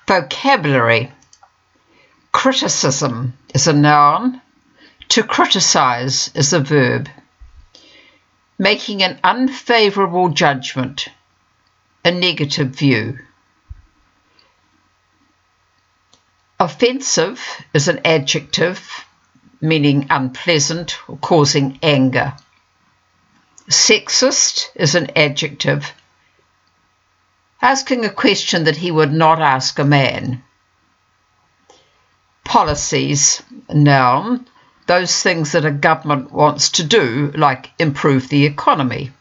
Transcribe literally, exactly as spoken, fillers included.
Vocabulary. Criticism is a noun. To criticise is a verb. Making an unfavourable judgment, a negative view. Offensive is an adjective meaning unpleasant or causing anger. Sexist is an adjective asking a question that he would not ask a man. Policies, noun, those things that a government wants to do, like improve the economy.